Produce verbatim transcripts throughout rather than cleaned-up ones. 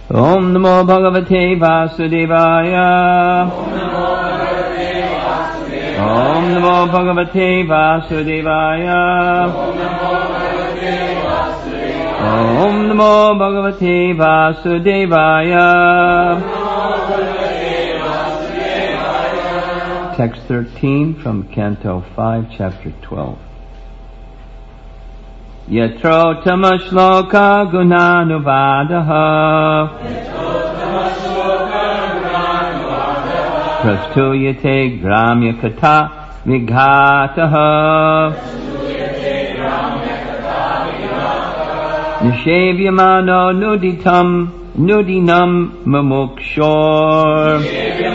Om Namo Bhagavate Vasudevaya. Om Namo Bhagavate Vasudevaya. Om Namo Bhagavate Vasudevaya. Text thirteen from Canto five, Chapter twelve. Yatro tamashloka gunanuvadaha prastuyate gramya kata vighataha nishevyamano nuditam nudinam mamukshor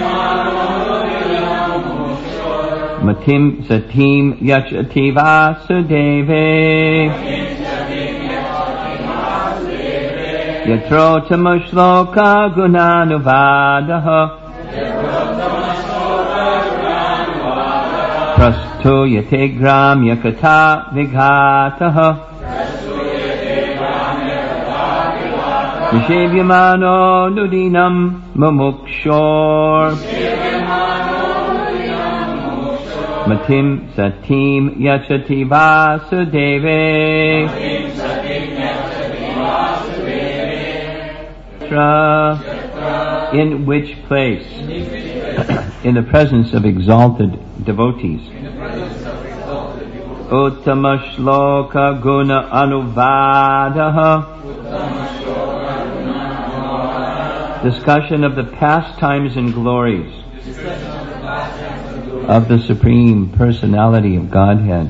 matim satim yachati vasudeve yatro tamashloka gunanuvadaha prastuyate gramya kata vighataha nishevyamano nudinam mamukshor matim satim yachati vasudeve in which place? In the presence of exalted devotees. Uttama shloka guna anuvadaha. Discussion of the pastimes and glories of the Supreme Personality of Godhead.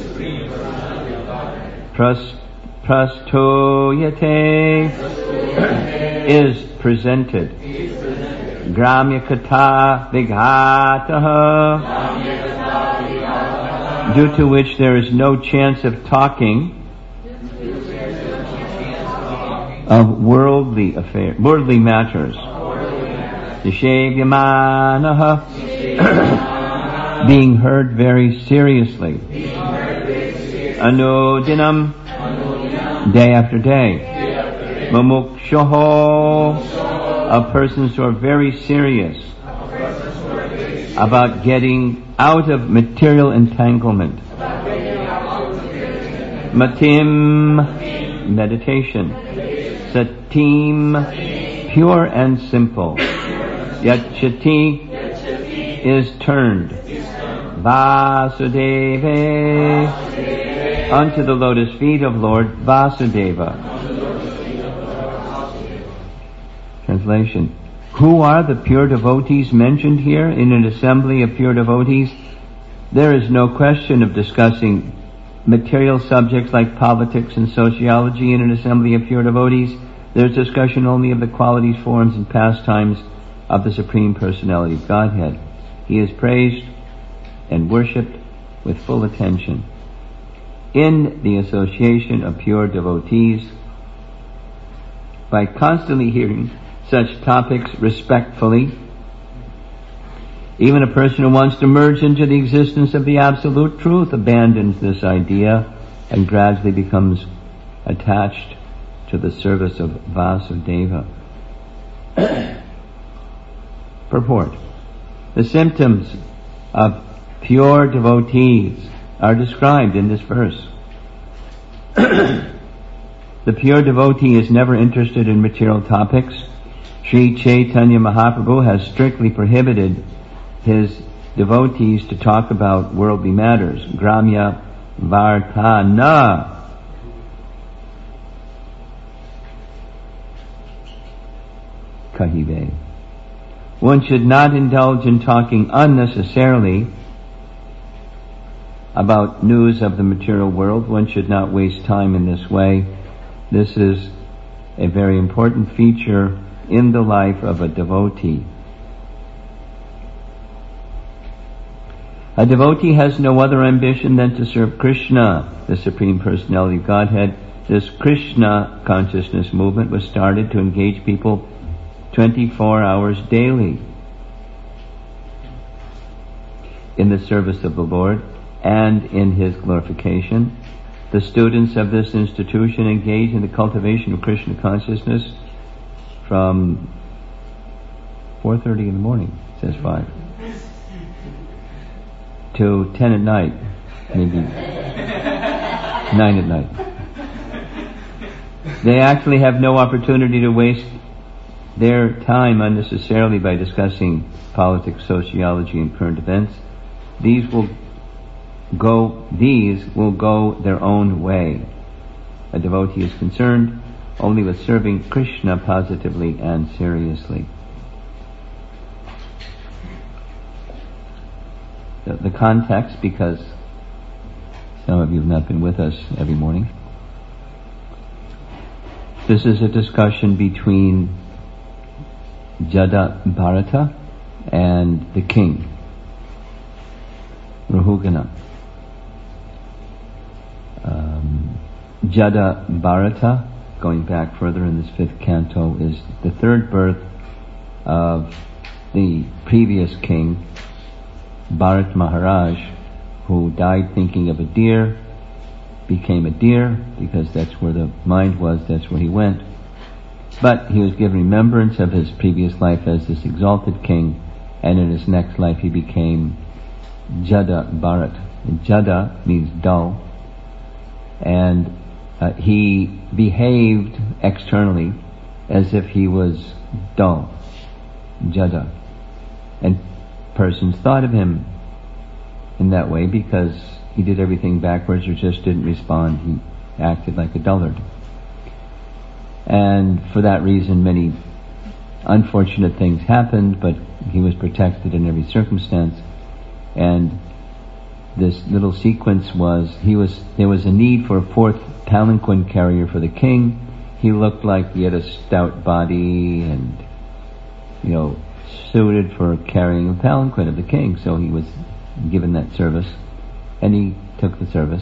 Pras, prastoyate is presented. Gramya kata vighataha, due to which there is no chance of talking of worldly affairs, worldly matters. Nishevyamanaha, being heard very seriously. Anudinam, day after day. Mamukshoho, of persons who are very serious about getting out of material entanglement. Matim, meditation. Satim, pure and simple. Yachati is turned. Vasudeva, unto the lotus feet of Lord Vasudeva. Translation. Who are the pure devotees mentioned here in an assembly of pure devotees? There is no question of discussing material subjects like politics and sociology in an assembly of pure devotees. There is discussion only of the qualities, forms, and pastimes of the Supreme Personality of Godhead. He is praised and worshipped with full attention. In the association of pure devotees, by constantly hearing such topics respectfully, even a person who wants to merge into the existence of the absolute truth abandons this idea and gradually becomes attached to the service of Vasudeva. Purport. The symptoms of pure devotees are described in this verse. The pure devotee is never interested in material topics. Sri Chaitanya Mahaprabhu has strictly prohibited his devotees to talk about worldly matters. Gramya Vartana. Kahive. One should not indulge in talking unnecessarily about news of the material world. One should not waste time in this way. This is a very important feature in the life of a devotee. A devotee has no other ambition than to serve Krishna, the Supreme Personality of Godhead. This Krishna consciousness movement was started to engage people twenty-four hours daily in the service of the Lord and in His glorification. The students of this institution engage in the cultivation of Krishna consciousness from four thirty in the morning, it says five, to ten at night, maybe nine at night. They actually have no opportunity to waste their time unnecessarily by discussing politics, sociology, and current events. These will go, these will go their own way. A devotee is concerned only with serving Krishna positively and seriously. The, the context, because some of you have not been with us every morning. This is a discussion between Jada Bharata and the king, Rahugana. Um, Jada Bharata, going back further in this fifth canto, is the third birth of the previous king, Bharat Maharaj, who died thinking of a deer, became a deer, because that's where the mind was, that's where he went. But he was given remembrance of his previous life as this exalted king, and in his next life he became Jada Bharat. Jada means dull, and uh, he behaved externally as if he was dull, Jada. And persons thought of him in that way because he did everything backwards or just didn't respond. He acted like a dullard. And for that reason many unfortunate things happened, but he was protected in every circumstance. And this little sequence was, he was, there was a need for a fourth palanquin carrier for the king. He looked like he had a stout body and, you know, suited for carrying the palanquin of the king, so he was given that service, and he took the service.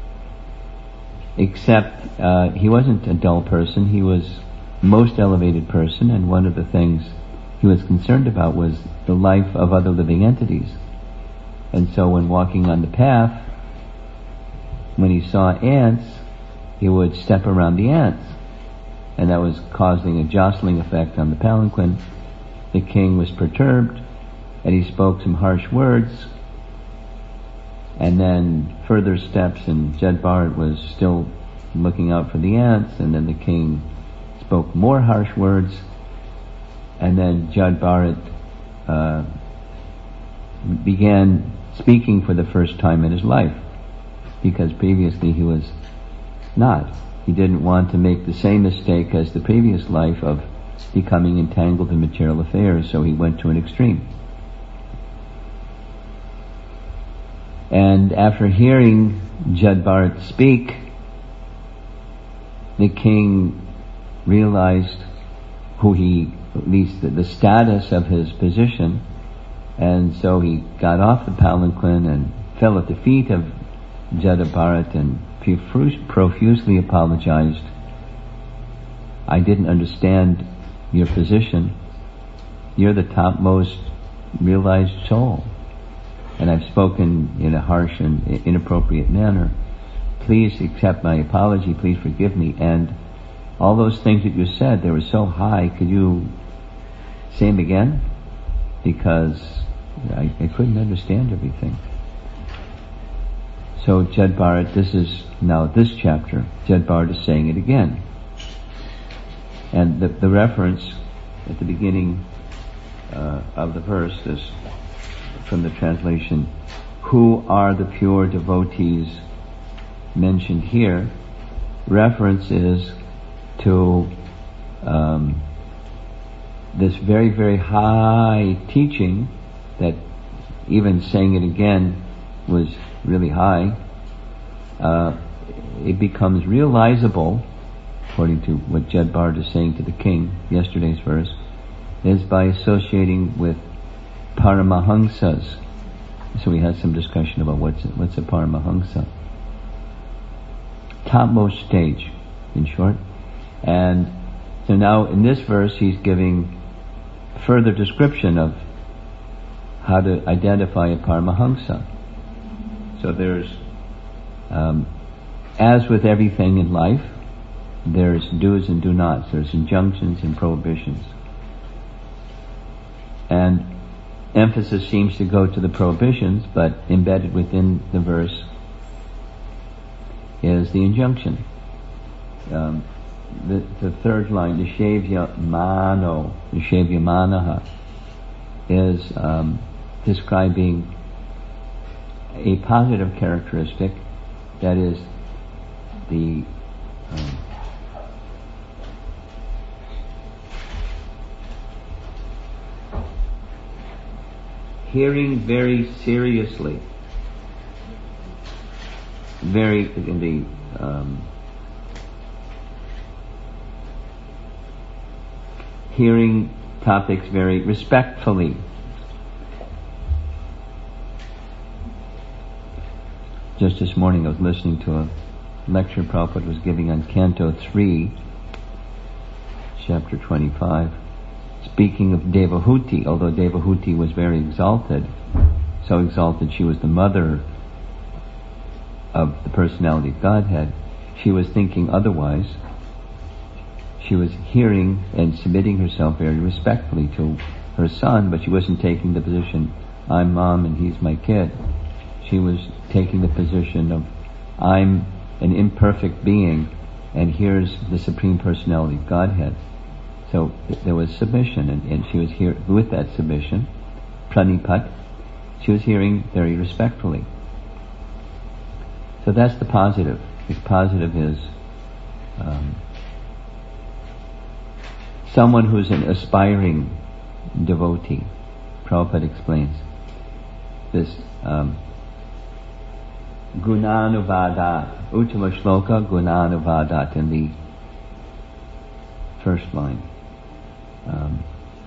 Except uh, he wasn't a dull person, he was most elevated person, and one of the things he was concerned about was the life of other living entities. And so when walking on the path, when he saw ants, he would step around the ants, and that was causing a jostling effect on the palanquin. The king was perturbed, and he spoke some harsh words, and then further steps, and Jada Bharat was still looking out for the ants, and then the king spoke more harsh words, and then Jada Bharat uh, began speaking for the first time in his life, because previously he was not. He didn't want to make the same mistake as the previous life of becoming entangled in material affairs, so he went to an extreme. And after hearing Jada Bharat speak, the king realized who he, at least the, the status of his position, and so he got off the palanquin and fell at the feet of Jada Bharat and profusely apologized. I didn't understand your position. You're the topmost realized soul, and I've spoken in a harsh and inappropriate manner. Please accept my apology, please forgive me. And all those things that you said, they were so high, could you say them again? Because I, I couldn't understand everything. So Jada Bharat, this is now this chapter, Jada Bharat is saying it again. And the, the reference at the beginning uh, of the verse is from the translation, who are the pure devotees mentioned here. Reference is to um, this very, very high teaching that even saying it again was really high. Uh, it becomes realizable, according to what Jada Bharat is saying to the king, yesterday's verse, is by associating with Paramahamsas. So we had some discussion about what's what's a Paramahamsa. Topmost stage, in short. And so now in this verse he's giving further description of how to identify a Paramahamsa. So there's, um, as with everything in life, there's do's and do nots, there's injunctions and prohibitions. And emphasis seems to go to the prohibitions, but embedded within the verse is the injunction. Um, the, the third line, Nishevya mano, Nishevya manaha, is um, describing a positive characteristic, that is the um, hearing very seriously, very in the um, hearing topics very respectfully. Just this morning I was listening to a lecture Prabhupada was giving on Canto three, Chapter twenty-five, speaking of Devahuti. Although Devahuti was very exalted, so exalted she was the mother of the personality of Godhead, she was thinking otherwise. She was hearing and submitting herself very respectfully to her son, but she wasn't taking the position, I'm mom and he's my kid. She was taking the position of, I'm an imperfect being and here's the Supreme Personality of Godhead. So th- there was submission, and, and she was here with that submission, pranipat, she was hearing very respectfully. So that's the positive. The positive is um, someone who's an aspiring devotee. Prabhupada explains this um, Gunanuvada, Uttama Shloka Gunanuvada in the first line. Um,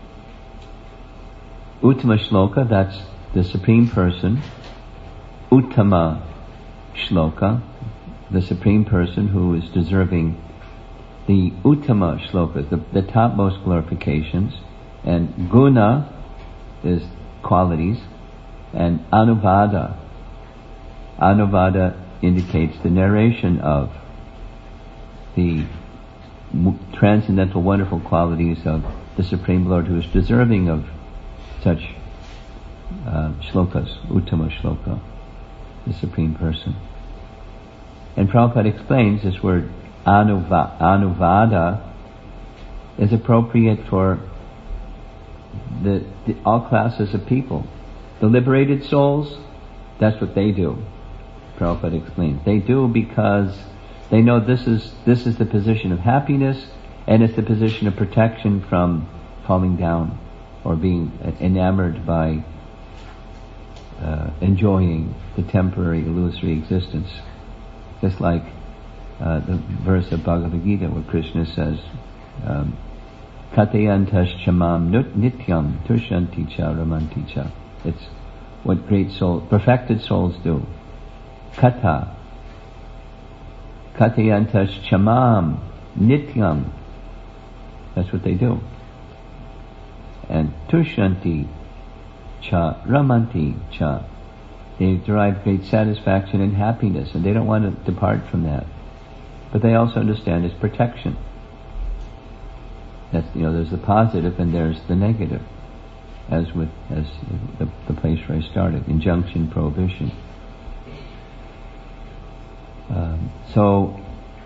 Uttama Shloka, that's the Supreme Person. Uttama Shloka, the Supreme Person who is deserving the Uttama Shlokas, the, the topmost glorifications. And Guna is qualities, and Anuvada. Anuvada indicates the narration of the transcendental wonderful qualities of the Supreme Lord, who is deserving of such uh, shlokas, Uttama Shloka, the Supreme Person. And Prabhupada explains this word anuva, Anuvada is appropriate for the, the all classes of people. The liberated souls, that's what they do. Prabhupada explains. They do because they know this is this is the position of happiness, and it's the position of protection from falling down or being enamored by uh, enjoying the temporary illusory existence. Just like uh, the verse of Bhagavad Gita where Krishna says, um, Katayantas chamam nityam tushanti cha ramanti cha. It's what great souls, perfected souls do. Kata. Katayantas chamam nityam. That's what they do. And tushanti cha ramanti cha. They derive great satisfaction and happiness, and they don't want to depart from that. But they also understand it's protection. That's, you know, there's the positive and there's the negative, as with as the, the place where I started, injunction, prohibition. Um, so,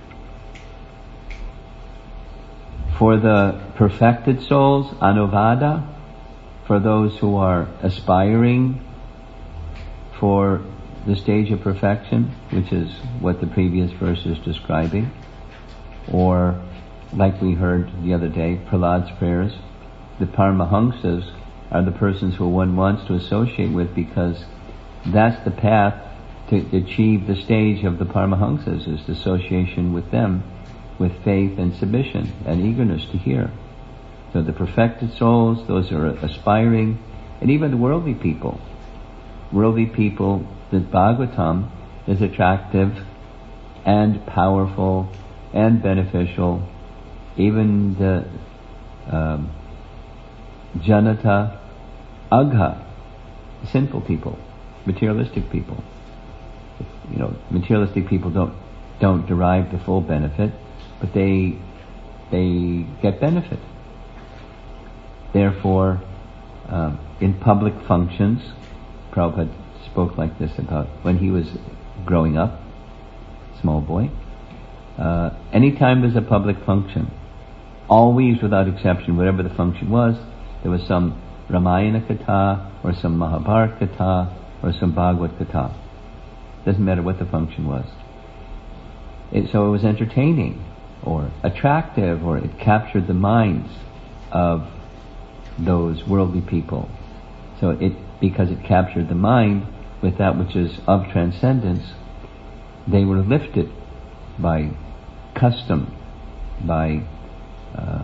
for the perfected souls, anuvada, for those who are aspiring for the stage of perfection, which is what the previous verse is describing, or like we heard the other day, Prahlad's prayers, the Paramahamsas are the persons who one wants to associate with, because that's the path to achieve the stage of the Paramahamsas, is the association with them, with faith and submission and eagerness to hear. So the perfected souls, those who are aspiring, and even the worldly people. Worldly people, the Bhagavatam is attractive and powerful and beneficial. Even the um, Janata Agha, sinful people, materialistic people. You know, materialistic people don't don't derive the full benefit, but they they get benefit. Therefore, uh, in public functions, Prabhupada spoke like this about when he was growing up, small boy. Uh, anytime there's a public function, always without exception, whatever the function was, there was some Ramayana Katha, or some Mahabharata Katha, or some Bhagavad Katha. Doesn't matter what the function was. It, so it was entertaining, or attractive, or it captured the minds of those worldly people. So it, because it captured the mind with that which is of transcendence, they were lifted by custom, by uh,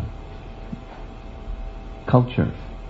culture.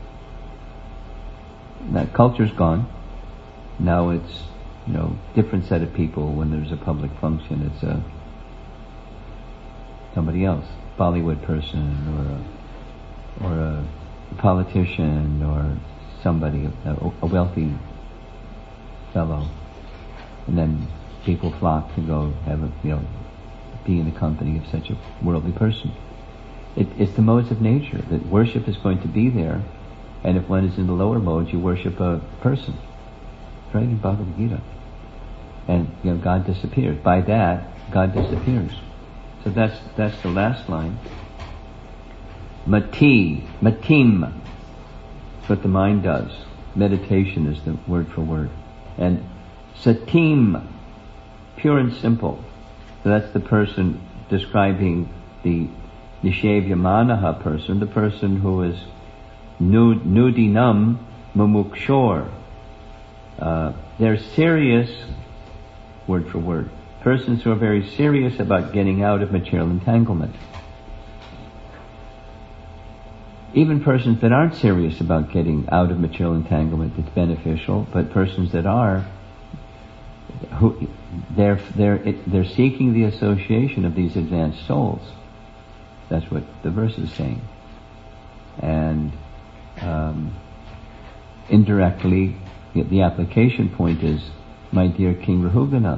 That culture's gone. Now it's, you know, different set of people. When there's a public function, it's a somebody else, Bollywood person, or a, or a politician, or somebody, a, a wealthy fellow, and then people flock to go have a, you know, be in the company of such a worldly person. It, it's the modes of nature that worship is going to be there, and if one is in the lower modes, you worship a person. It's right in Bhagavad Gita. And, you know, God disappears. By that, God disappears. So that's that's the last line. Mati, matim. That's what the mind does. Meditation is the word for word. And satim, pure and simple. So that's the person describing the Nishavyamanaha person, the person who is nudinam mumukshor. Uh, they're serious, word for word. Persons who are very serious about getting out of material entanglement. Even persons that aren't serious about getting out of material entanglement, it's beneficial, but persons that are, who they're they're it, they're seeking the association of these advanced souls. That's what the verse is saying. And um, indirectly, the application point is, my dear King Rahugana,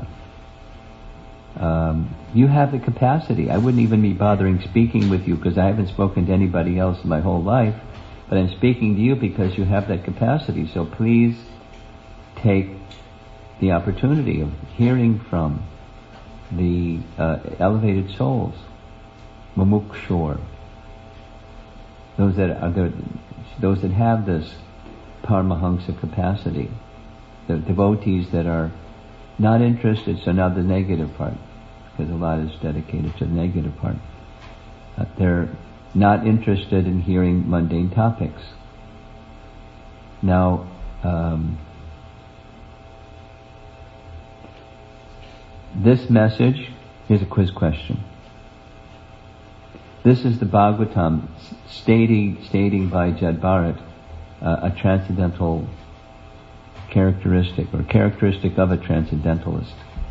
um, you have the capacity. I wouldn't even be bothering speaking with you because I haven't spoken to anybody else in my whole life, but I'm speaking to you because you have that capacity. So please take the opportunity of hearing from the uh, elevated souls, mumukshor, those that are there, those that have this Paramahamsa capacity, the devotees that are not interested. So now the negative part, because a lot is dedicated to the negative part. Uh, they're not interested in hearing mundane topics. Now, um, this message, here's a quiz question. This is the Bhagavatam stating, stating by Jad Bharat uh, a transcendental characteristic, or characteristic of a transcendentalist.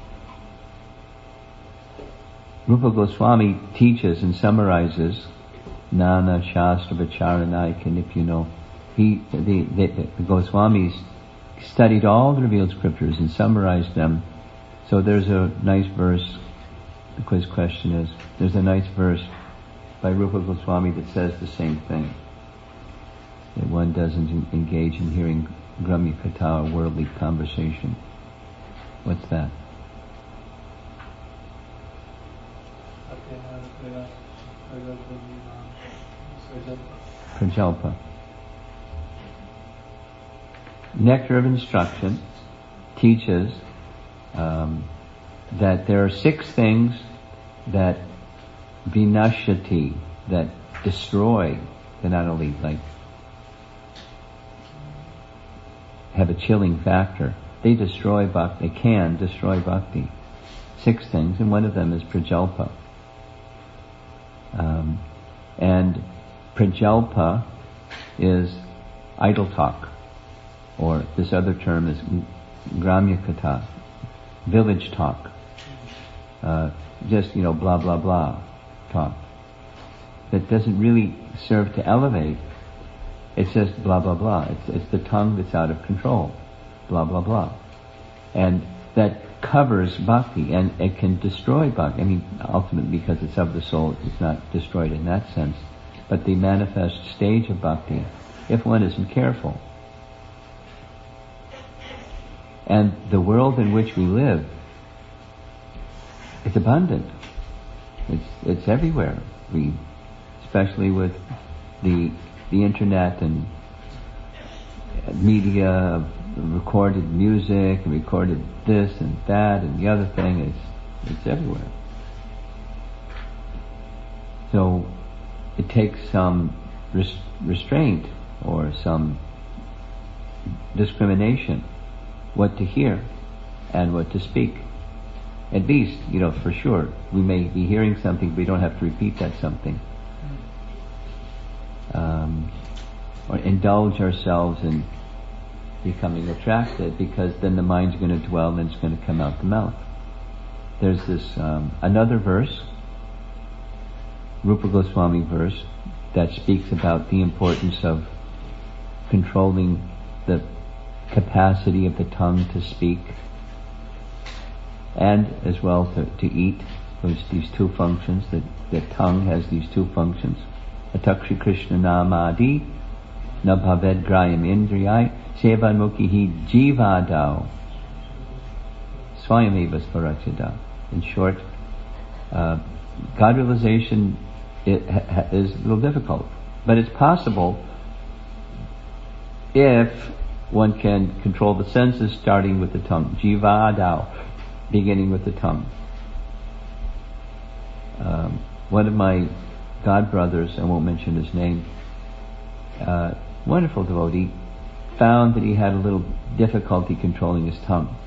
Rupa Goswami teaches and summarizes Nana Shastra Vicharanai Kanipyuno. He, the, the, the Goswamis studied all the revealed scriptures and summarized them. So there's a nice verse, the quiz question is, there's a nice verse by Rupa Goswami that says the same thing. That one doesn't engage in hearing Gramya Katha, or worldly conversation. What's that? Prajalpa. Nectar of Instruction teaches um, that there are six things that vinashati, that destroy, that not only like have a chilling factor, they destroy bhakti, they can destroy bhakti. Six things, and one of them is prajalpa. Um, and prajalpa is idle talk, or this other term is gramya katha, village talk. Uh, just, you know, blah, blah, blah talk. That doesn't really serve to elevate. It's just blah, blah, blah. It's, it's the tongue that's out of control. Blah, blah, blah. And that covers bhakti, and it can destroy bhakti. I mean, ultimately, because it's of the soul, it's not destroyed in that sense. But the manifest stage of bhakti, if one isn't careful. And the world in which we live, it's abundant. It's it's everywhere. We, especially with the the internet and media, recorded music, and recorded this and that and the other thing. It's it's everywhere. So it takes some res- restraint or some discrimination, what to hear and what to speak. At least, you know, for sure, we may be hearing something, we don't have to repeat that something. Um, or indulge ourselves in becoming attracted, because then the mind's going to dwell and it's going to come out the mouth. There's this, um, another verse, Rupa Goswami verse, that speaks about the importance of controlling the capacity of the tongue to speak, and as well to, to eat. There's these two functions, that the tongue has these two functions. Atakshi Krishna Namadi na bhaved grayam indriyai sevan mukhihi jivadao swayameva sparachada. In short, uh, God realization it ha- is a little difficult, but it's possible if one can control the senses, starting with the tongue. Jivadao, beginning with the tongue. Um, one of my god brothers, I won't mention his name, uh, wonderful devotee, found that he had a little difficulty controlling his tongue.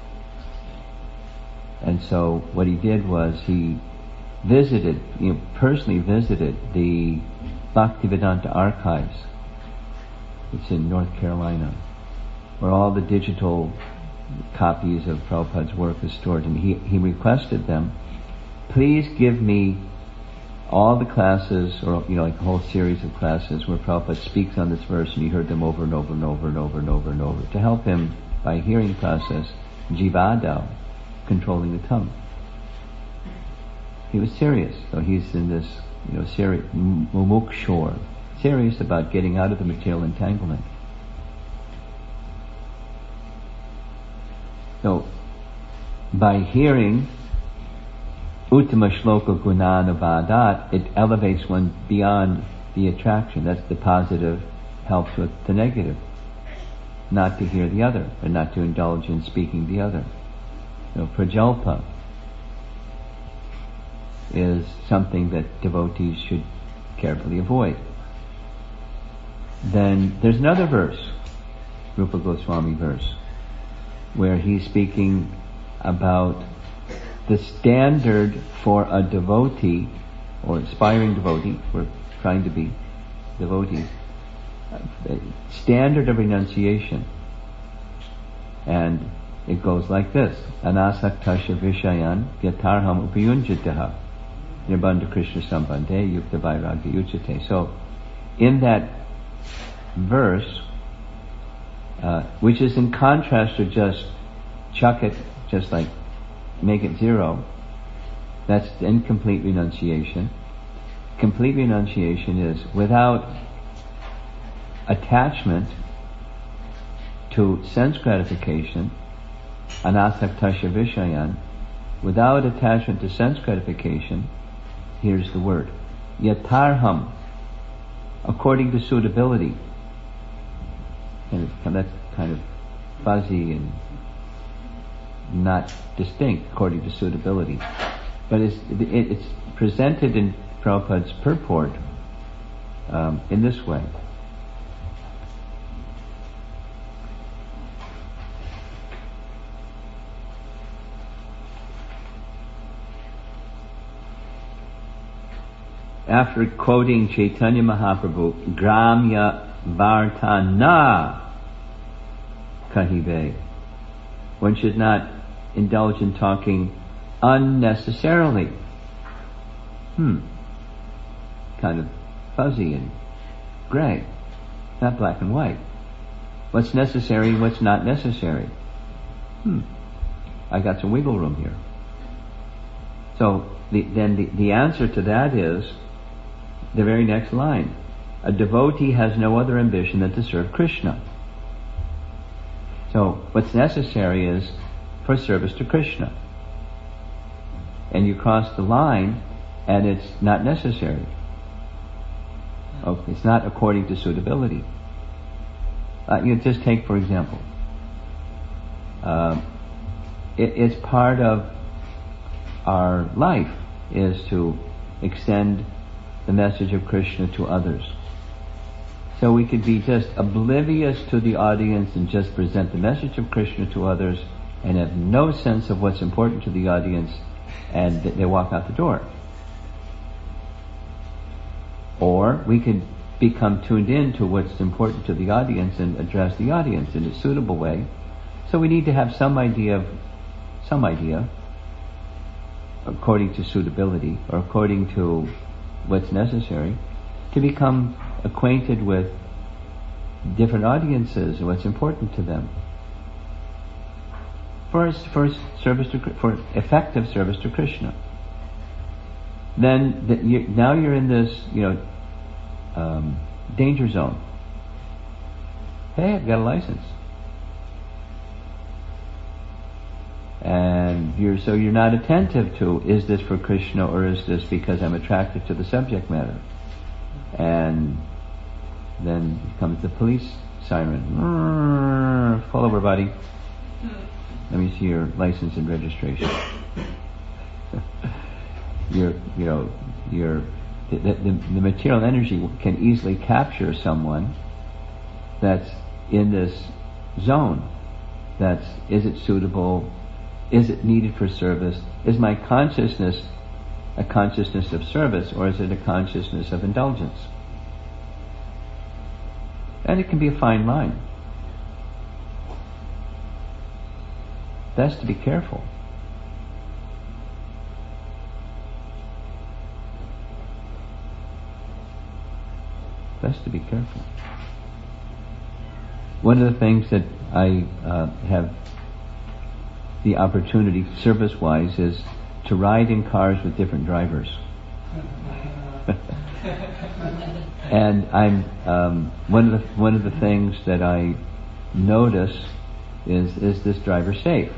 And so what he did was he visited, you know, personally visited the Bhaktivedanta archives. It's in North Carolina, where all the digital copies of Prabhupada's work is stored. And he, he requested them, please give me all the classes, or, you know, like a whole series of classes where Prabhupada speaks on this verse, and he heard them over and over and over and over and over and over, to help him, by hearing process, jivadao, controlling the tongue. He was serious. So he's in this, you know, serious, mumukshor, serious about getting out of the material entanglement. So, by hearing Uttama Shloka Gunana Vadat, it elevates one beyond the attraction. That's the positive, helps with the negative. Not to hear the other, and not to indulge in speaking the other. So, prajalpa is something that devotees should carefully avoid. Then there's another verse, Rupa Goswami verse, where he's speaking about the standard for a devotee, or aspiring devotee, we're trying to be devotees, the standard of renunciation. And it goes like this: Anasaktasya vishayan yatarham upayunjitaha nirbandha Krishna sambandhe yukta vairagya uchate. So, in that verse, uh, which is in contrast to just chuck it, just like make it zero, that's incomplete renunciation. Complete renunciation is without attachment to sense gratification, anasaktasya vishayan, without attachment to sense gratification. Here's the word, yatarham, according to suitability. And that's kind of fuzzy and not distinct, according to suitability. But it's, it, it's presented in Prabhupada's purport um, in this way. After quoting Chaitanya Mahaprabhu, Gramya Vartana Kahive, one should not indulge in talking unnecessarily. Hmm. Kind of fuzzy and gray. Not black and white. What's necessary and what's not necessary. Hmm. I got some wiggle room here. So the, then the, the answer to that is the very next line. A devotee has no other ambition than to serve Krishna. So what's necessary is for service to Krishna. And you cross the line and it's not necessary. Okay, it's not according to suitability. Uh, you just take, for example, uh, it, it's part of our life is to extend the message of Krishna to others. So we could be just oblivious to the audience and just present the message of Krishna to others and have no sense of what's important to the audience, and they walk out the door. Or we could become tuned in to what's important to the audience and address the audience in a suitable way. So we need to have some idea of, some idea, according to suitability or according to what's necessary, to become acquainted with different audiences and what's important to them. First, first service to, for effective service to Krishna. Then the, you, now you're in this, you know, um, danger zone. Hey, I've got a license, and you're so you're not attentive to, is this for Krishna or is this because I'm attracted to the subject matter? And then comes the police siren. Pull over, buddy. Let me see your license and registration. Your, you know, your the, the, the material energy can easily capture someone that's in this zone. That's, is it suitable? Is it needed for service? Is my consciousness a consciousness of service, or is it a consciousness of indulgence? And it can be a fine line. Best to be careful. Best to be careful. One of the things that I uh, have the opportunity, service-wise, is to ride in cars with different drivers. And I'm um, one of the one of the things that I notice is is this driver safe?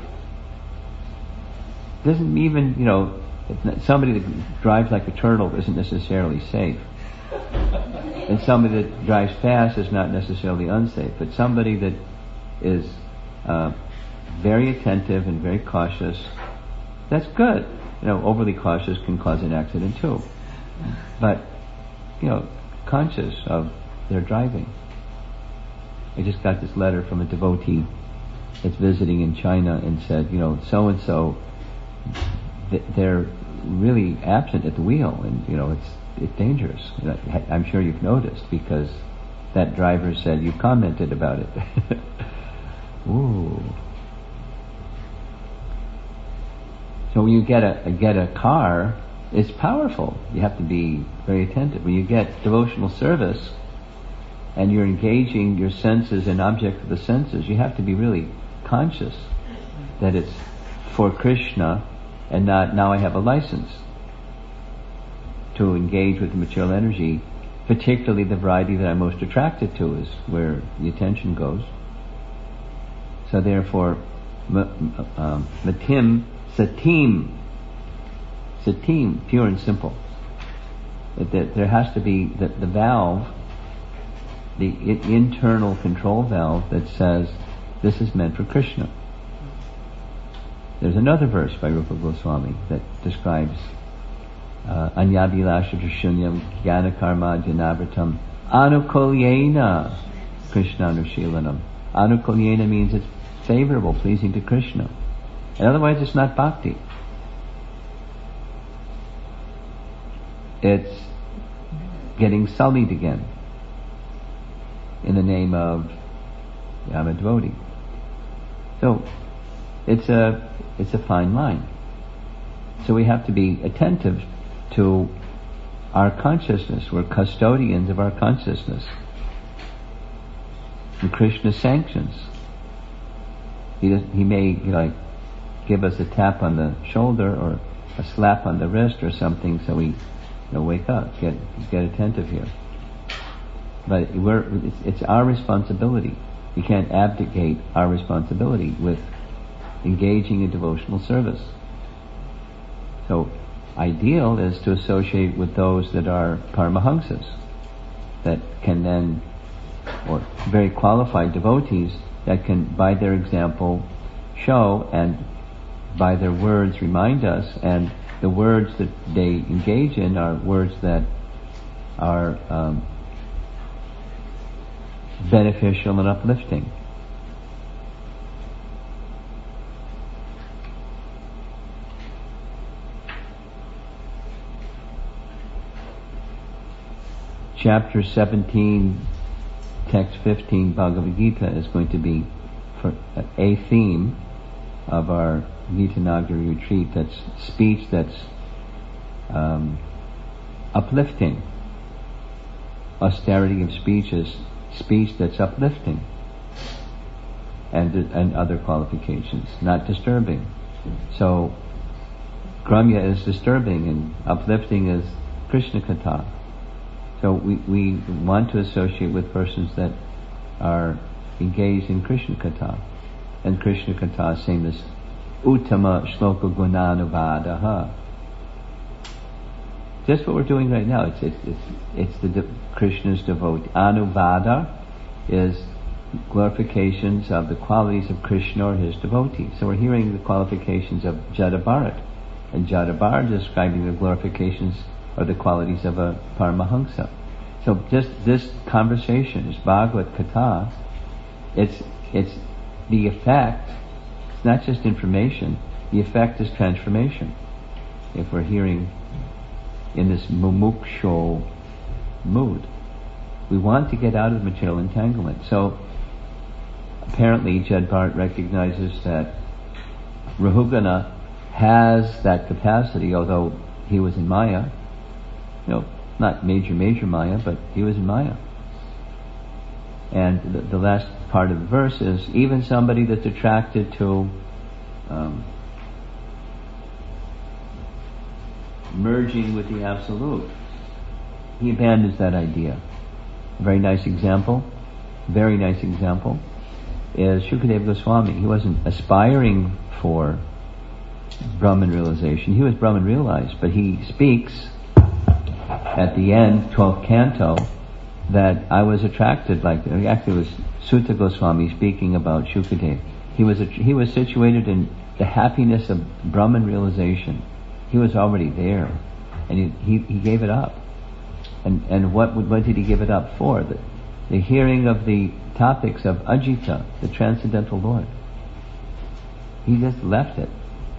Doesn't even, you know, somebody that drives like a turtle isn't necessarily safe, and somebody that drives fast is not necessarily unsafe. But somebody that is uh, very attentive and very cautious, that's good. You know, overly cautious can cause an accident too. But, you know, conscious of their driving. I just got this letter from a devotee that's visiting in China and said, you know, so and so, they're really absent at the wheel, and you know, it's it's dangerous. I'm sure you've noticed because that driver said you commented about it. Ooh. So when you get a get a car, it's powerful. You have to be very attentive. When you get devotional service and you're engaging your senses and object of the senses, you have to be really conscious that it's for Krishna and not, now I have a license to engage with the material energy, particularly the variety that I'm most attracted to is where the attention goes. So therefore, um, matim satim, satim, pure and simple. That, that there has to be the, the valve, the I- internal control valve that says this is meant for Krishna. There's another verse by Rupa Goswami that describes Anyabhilasha Shunyam Jnana Karma Janavritam Anukulyena Krishna Anushilanam. Anukulyena means it's favorable, pleasing to Krishna. And otherwise it's not bhakti. It's getting sullied again in the name of I'm a devotee. So it's a it's a fine line. So we have to be attentive to our consciousness. We're custodians of our consciousness. And Krishna sanctions. He does, he may, like, give us a tap on the shoulder or a slap on the wrist or something, so we, you know, wake up, get get attentive here. But we're it's, it's our responsibility. We can't abdicate our responsibility with engaging in devotional service. So, ideal is to associate with those that are Paramahamsas, that can then, or very qualified devotees that can, by their example, show and by their words remind us, and the words that they engage in are words that are um, beneficial and uplifting. Chapter seventeen, text fifteen, Bhagavad Gita is going to be for a theme of our Gita Nagari retreat. That's speech that's um, uplifting. Austerity of speech is speech that's uplifting, and and other qualifications, not disturbing. So Gramya is disturbing and uplifting is Krishna Katha. So we, we want to associate with persons that are engaged in Krishna Katha. And Krishna Katha is saying this Uttama Shloka Gunanuvadaha. Just what we're doing right now. It's it's it's, it's the de- Krishna's devotee. Anuvada is glorifications of the qualities of Krishna or his devotee. So we're hearing the qualifications of Jada Bharat. And Jada Bharat describing the glorifications or the qualities of a Paramahamsa. So just this conversation, this Bhagavad Katha, it's it's the effect. It's not just information. The effect is transformation. If we're hearing in this mumuksho mood, we want to get out of material entanglement. So apparently, Jada Bharat recognizes that Rahugana has that capacity, although he was in Maya. You know, not major, major Maya, but he was in Maya. And the, the last part of the verse is, even somebody that's attracted to um, merging with the Absolute, he abandons that idea. A very nice example, very nice example, is Shukadeva Goswami. He wasn't aspiring for Brahman realization. He was Brahman realized, but he speaks at the end, twelfth canto, that I was attracted like, actually it was Sutta Goswami speaking about Shukadeva. He was, a, he was situated in the happiness of Brahman realization. He was already there, and he, he, he gave it up. And, and what, what did he give it up for? The, the hearing of the topics of Ajita, the Transcendental Lord. He just left it.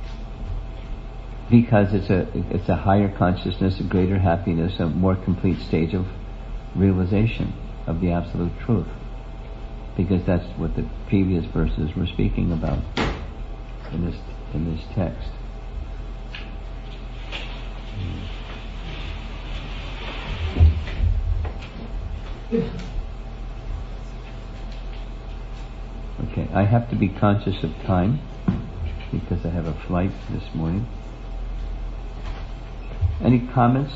Because it's a it's a higher consciousness, a greater happiness, a more complete stage of realization of the absolute truth. Because that's what the previous verses were speaking about in this in this text. Okay, I have to be conscious of time because I have a flight this morning. Any comments?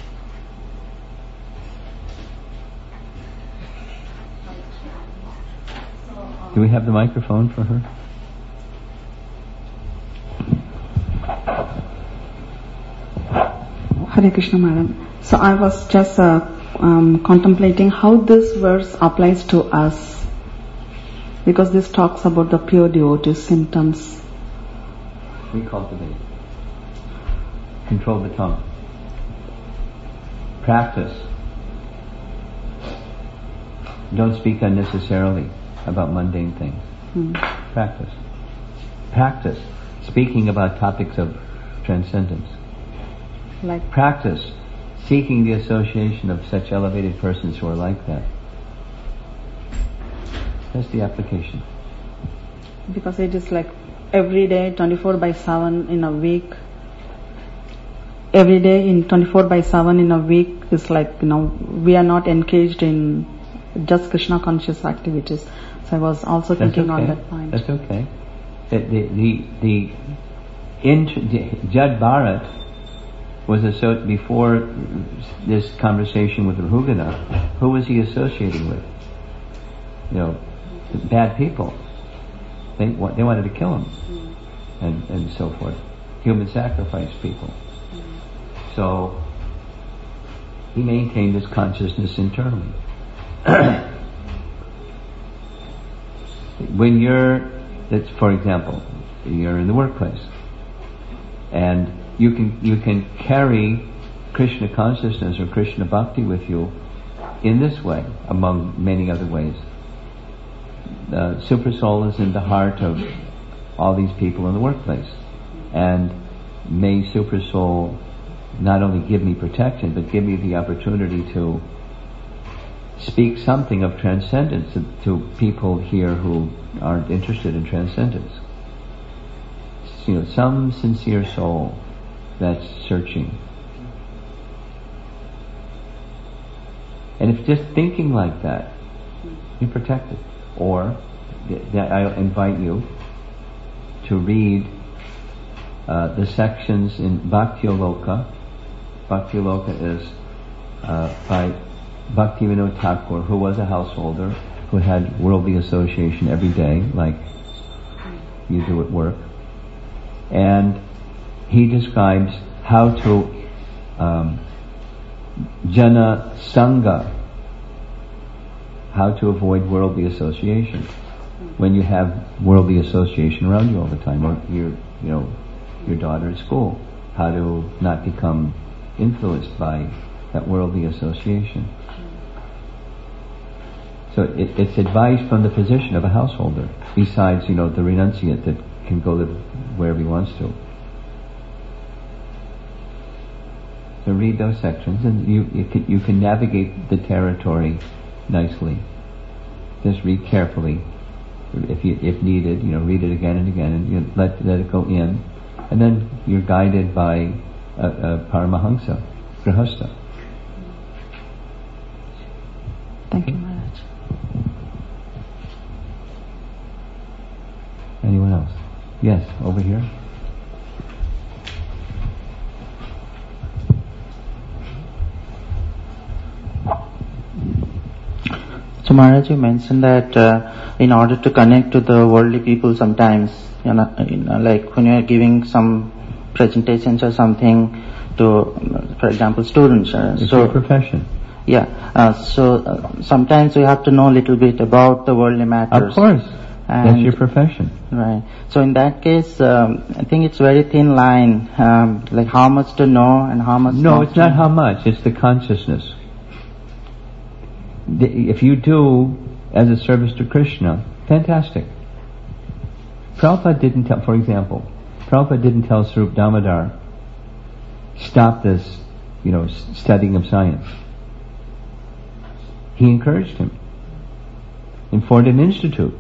Do we have the microphone for her? Hare Krishna, Madam. So I was just uh, um, contemplating how this verse applies to us, because this talks about the pure devotees' symptoms. We cultivate. Control the tongue. Practice. Don't speak unnecessarily about mundane things. Hmm. Practice. Practice speaking about topics of transcendence. Like practice seeking the association of such elevated persons who are like that. That's the application. Because it is like every day, twenty-four by seven in a week. Every day in twenty-four by seven in a week is like, you know, we are not engaged in just Krishna conscious activities. So I was also That's thinking okay. on that point. That's okay. The the the, the, int- the Jud Bharat was asso- before this conversation with Rahugana. Who was he associating with? You know, bad people. They wa- they wanted to kill him, and and so forth. Human sacrifice people. So he maintained his consciousness internally. When you're, that's for example, you're in the workplace, and you can you can carry Krishna consciousness or Krishna bhakti with you in this way, among many other ways. The Super Soul is in the heart of all these people in the workplace, and may Super Soul not only give me protection, but give me the opportunity to speak something of transcendence to, to people here who aren't interested in transcendence. You know, some sincere soul that's searching. And if just thinking like that, you're protected. Or th- th- I invite you to read uh, the sections in Bhakti-aloka. Bhakti-aloka is uh, by Bhaktivinoda Thakur, who was a householder, who had worldly association every day, like you do at work. And he describes how to um, jana sangha, how to avoid worldly association when you have worldly association around you all the time, or your, you know, your daughter at school, how to not become influenced by that worldly association. So it, it's advice from the position of a householder, besides, you know, the renunciate that can go live wherever he wants to. So read those sections, and you you can, you can navigate the territory nicely. Just read carefully, if you if needed, you know, read it again and again, and you let let it go in, and then you're guided by a, a Paramahamsa, Grihastha. Thank you, Maharaj. Anyone else? Yes, over here. So Maharaj, you mentioned that uh, in order to connect to the worldly people sometimes, you know, you know, like when you are giving some presentations or something to, for example, students. Uh, it's so, your profession. Yeah. Uh, so uh, sometimes we have to know a little bit about the worldly matters. Of course. And that's your profession. Right. So in that case, um, I think it's very thin line, um, like how much to know and how much No, not it's to not know. how much, it's the consciousness. The, if you do as a service to Krishna, fantastic. Prabhupada didn't tell, for example, Prabhupada didn't tell Swarup Damodar, stop this, you know, studying of science. He encouraged him and formed an institute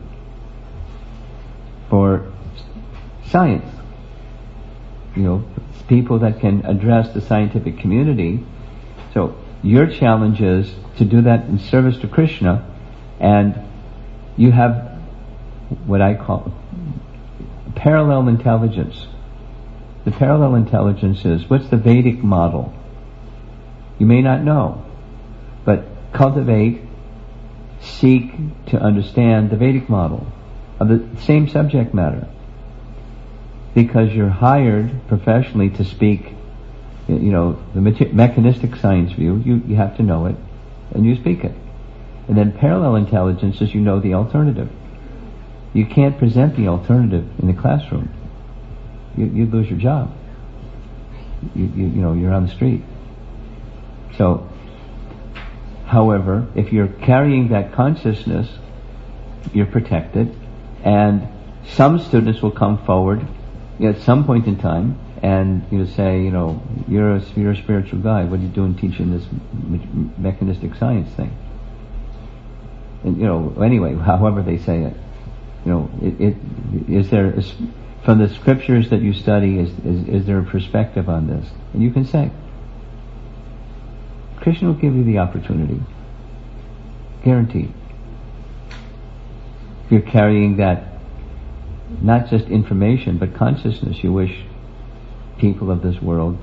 for science. You know, people that can address the scientific community. So your challenge is to do that in service to Krishna, and you have what I call parallel intelligence. The parallel intelligence is, what's the Vedic model? You may not know, but cultivate, seek to understand the Vedic model of the same subject matter, because you're hired professionally to speak, you know, the mechanistic science view. You, you have to know it, and you speak it. And then parallel intelligence is, you know, the alternative. You can't present the alternative in the classroom. You, you'd lose your job. You, you, you know, you're on the street. So, however, if you're carrying that consciousness, you're protected. And some students will come forward, you know, at some point in time, and you know, say, you know, you're a, you're a spiritual guy. What are you doing teaching this me- mechanistic science thing? And you know, anyway, however they say it, you know, it, it is there a, from the scriptures that you study, is, is is there a perspective on this? And you can say, Krishna will give you the opportunity, guaranteed. If you're carrying that not just information, but consciousness. You wish people of this world.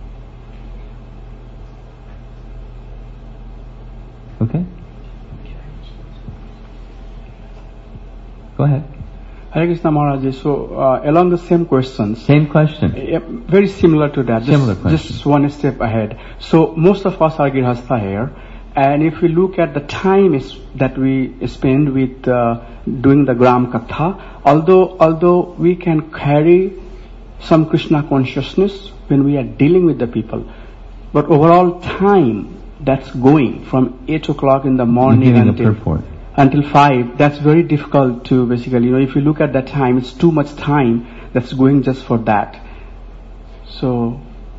Okay? Go ahead. Hare Krishna Maharaj, so uh, along the same questions. Same question. Uh, very similar to that. Similar just, question. Just one step ahead. So most of us are Grihastha here, and if we look at the time is, that we spend with uh, doing the Gram Katha, although although we can carry some Krishna consciousness when we are dealing with the people, but overall time that's going from eight o'clock in the morning until until five, that's very difficult to basically, you know, if you look at that time, it's too much time that's going just for that. So,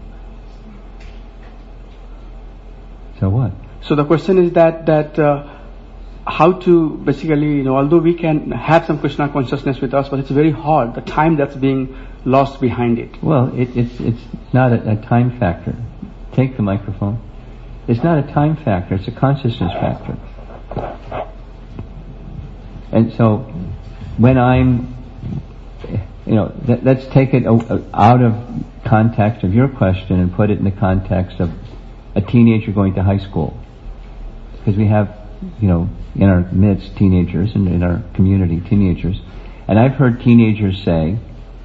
so what? So the question is that that uh, how to basically, you know, although we can have some Krishna consciousness with us, but it's very hard. The time that's being lost behind it. Well, it, it's it's not a, a time factor. Take the microphone. It's not a time factor. It's a consciousness factor. And so, when I'm, you know, th- let's take it o- out of context of your question and put it in the context of a teenager going to high school. Because we have, you know, in our midst teenagers and in our community teenagers. And I've heard teenagers say,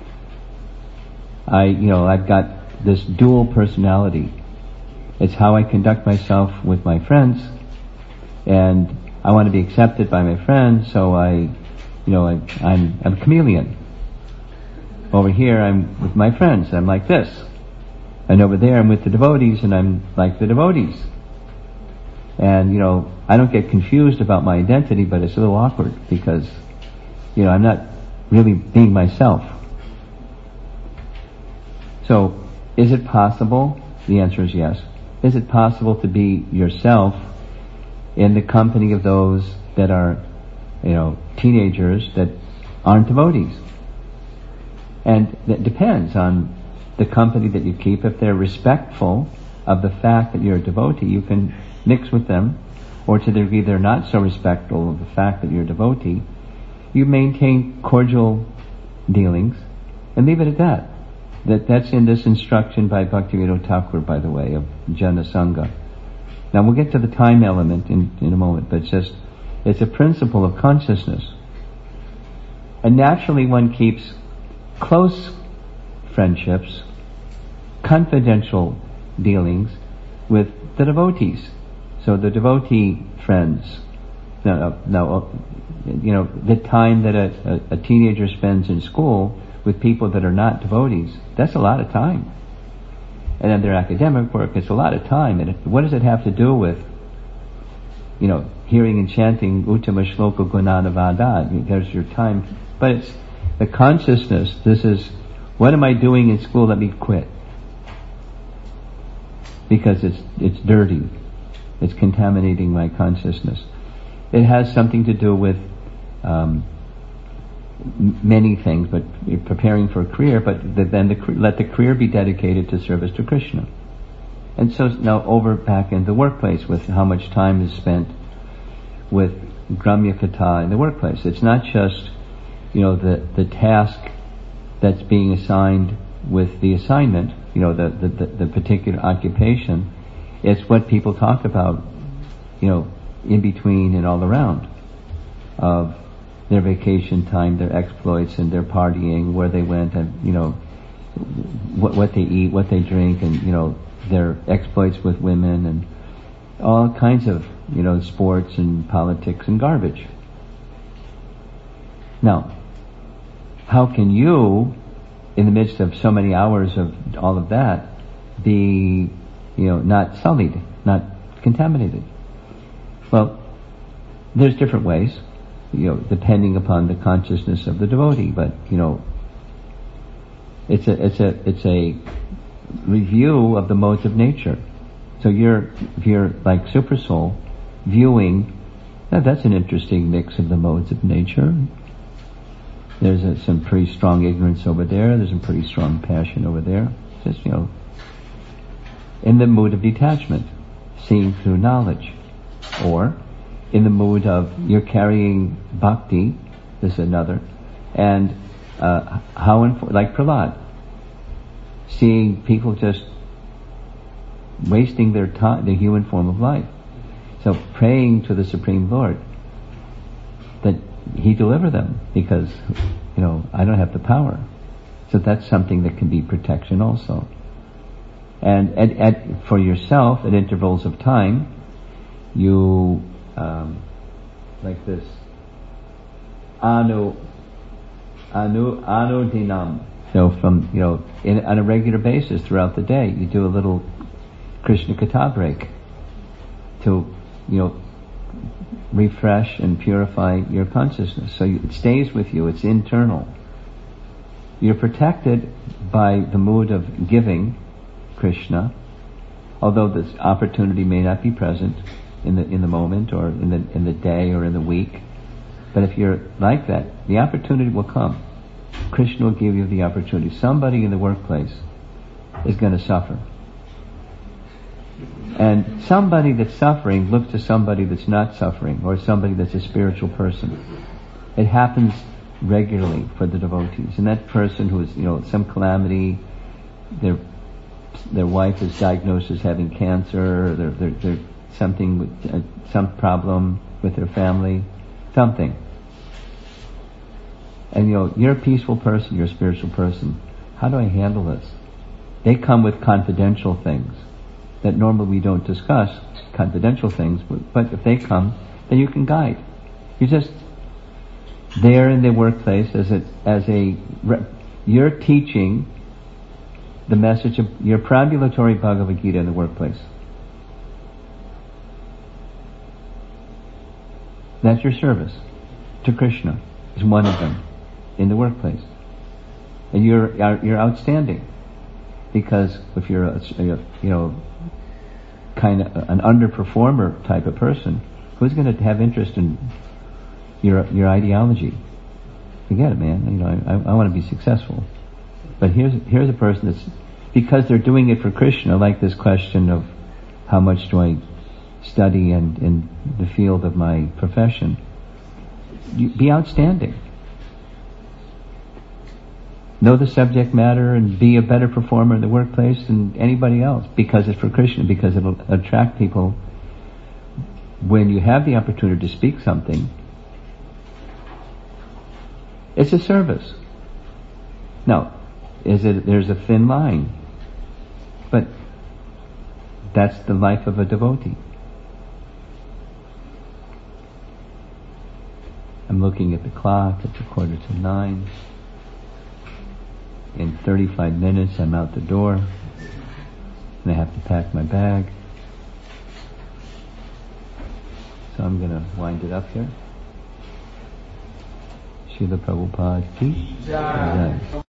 I, you know, I've got this dual personality. It's how I conduct myself with my friends, and I want to be accepted by my friends, so I, you know, I, I'm, I'm a chameleon. Over here, I'm with my friends, I'm like this. And over there, I'm with the devotees, and I'm like the devotees. And, you know, I don't get confused about my identity, but it's a little awkward, because, you know, I'm not really being myself. So, is it possible? The answer is yes. Is it possible to be yourself in the company of those that are, you know, teenagers that aren't devotees? And that depends on the company that you keep. If they're respectful of the fact that you're a devotee, you can mix with them. Or to the degree they're not so respectful of the fact that you're a devotee, you maintain cordial dealings and leave it at that. That that's in this instruction by Bhaktivinoda Thakur, by the way, of Jana Sangha. Now we'll get to the time element in, in a moment, but it's just, it's a principle of consciousness. And naturally one keeps close friendships, confidential dealings with the devotees. So the devotee friends. Now, now you know, the time that a, a, a teenager spends in school with people that are not devotees, that's a lot of time. And then their academic work, it's a lot of time. And it, what does it have to do with, you know, hearing and chanting Uttama Shloka Gunana Vadat? There's your time. But it's the consciousness. This is, what am I doing in school? Let me quit. Because it's it's dirty. It's contaminating my consciousness. It has something to do with um, many things, but you're preparing for a career, but the, then the, let the career be dedicated to service to Krishna. And so now over back in the workplace with how much time is spent with Gramya Katha in the workplace. It's not just, you know, the, the task that's being assigned with the assignment, you know, the, the, the, the particular occupation. It's what people talk about, you know, in between and all around of their vacation time, their exploits and their partying, where they went and, you know, what, what they eat, what they drink, and, you know, their exploits with women and all kinds of, you know, sports and politics and garbage. Now, how can you, in the midst of so many hours of all of that, be, you know, not sullied, not contaminated? Well, there's different ways, you know, depending upon the consciousness of the devotee. But, you know, it's a it's a it's a review of the modes of nature. So you're if you're like Super Soul, viewing, now that's an interesting mix of the modes of nature. There's a, some pretty strong ignorance over there. There's some pretty strong passion over there. Just, you know, in the mood of detachment, seeing through knowledge. Or in the mood of you're carrying bhakti, this is another, and uh, how, inf- like Prahlad, seeing people just wasting their time, the human form of life. So praying to the Supreme Lord that He deliver them, because, you know, I don't have the power. So that's something that can be protection also. And at, at, for yourself, at intervals of time, you, um, like this, anu, anu, anu dinam. So from, you know, in, on a regular basis throughout the day, you do a little Krishna Katha break to, you know, refresh and purify your consciousness. So you, it stays with you, it's internal. You're protected by the mood of giving Krishna, although this opportunity may not be present in the in the moment or in the in the day or in the week. But if you're like that, the opportunity will come. Krishna will give you the opportunity. Somebody in the workplace is going to suffer. And somebody that's suffering looks to somebody that's not suffering, or somebody that's a spiritual person. It happens regularly for the devotees. And that person who is, you know, some calamity, their their wife is diagnosed as having cancer, they're, they're, they're something with, uh, some problem with their family, something. And you know, you're a peaceful person, you're a spiritual person. How do I handle this? They come with confidential things that normally we don't discuss, confidential things, but if they come, then you can guide. You're just there in the workplace as a, as a, you're teaching the message of your Prambulatory Bhagavad Gita in the workplace. That's your service to Krishna, is one of them, in the workplace. And you're, you're outstanding. Because if you're a, you know, kind of an underperformer type of person, who's going to have interest in your your ideology? Forget it, man. You know, I, I want to be successful. But here's here's a person that's, because they're doing it for Krishna, like this question of how much do I study and in the field of my profession. You, be outstanding. Know the subject matter and be a better performer in the workplace than anybody else, because it's for Krishna, because it'll attract people. When you have the opportunity to speak something, it's a service. Now, is it, there's a thin line, but that's the life of a devotee. I'm looking at the clock, it's a quarter to nine. In thirty-five minutes I'm out the door, and I have to pack my bag. So I'm going to wind it up here. Srila Prabhupada ki jai.